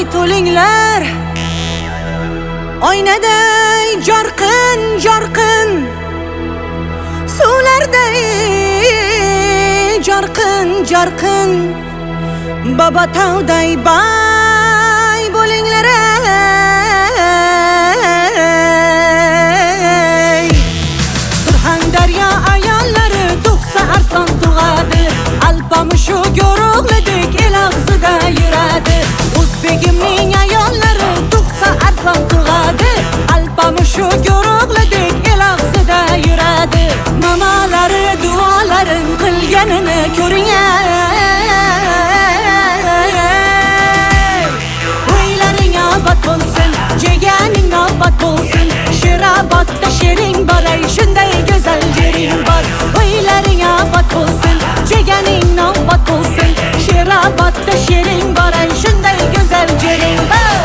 to'linglar, oynaday jorqin jorqin, suvlarday jorqin jorqin, baba tog'day bay bo'linglar. Surxondaryo ayollari tug'sa arslon tug'adi, alpamushu go'roqladek el og'zida yuradi. O'zbegimning ayollari tug'sa arslon tug'adi, alpamushu go'roqladek el og'zida yuradi. Mamalari duolarin qilganini ko'ring. O'ylaring obod bo'lsin, jeganing obod bo'lsin, Sherobodda shering bor, shunday go'zal yering bor. O'ylaring obod bo'lsin, jeganing obod bo'lsin, Sherobodda shering bor, shunday go'zal yering bor.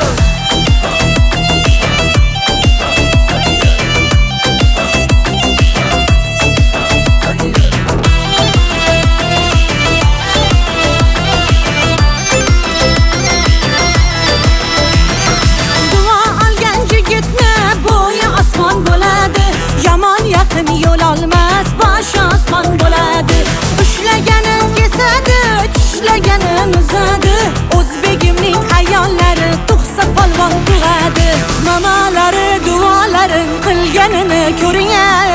Yo'l olmas, bosh osmon bo'ladi. Ushlaganin kesadi, tishlaganin uzadi. O'zbegimning ayollari tug'sa polvon tug'adi. Mamalari duolarin qilganini ko'ring.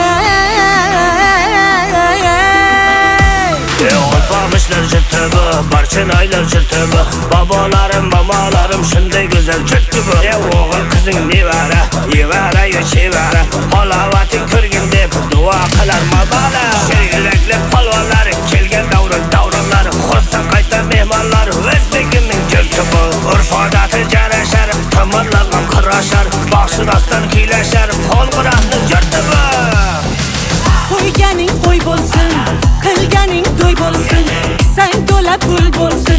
Olpamışlar jiltibi, barchinoylar jiltibi, babolarim, mamalarim shunday go'zal jiltibi. O'g'il qizing nevara, evara-yu chevara, halovating ko'rgin deb duo qilar mabala. Shergilakli polvonlar kelgan davronlar, xursand qayta mehmonlar, o'zbegimning jiltibi. Urf-odati jarashar, tomonlar ham qirashar, boshirosdan kuylashar, qo'lquraqni jiltibi. Qo'yganing qo'y bo'lsin, qilganing to'y bo'lsin, kisang to'la pul bo'lsin,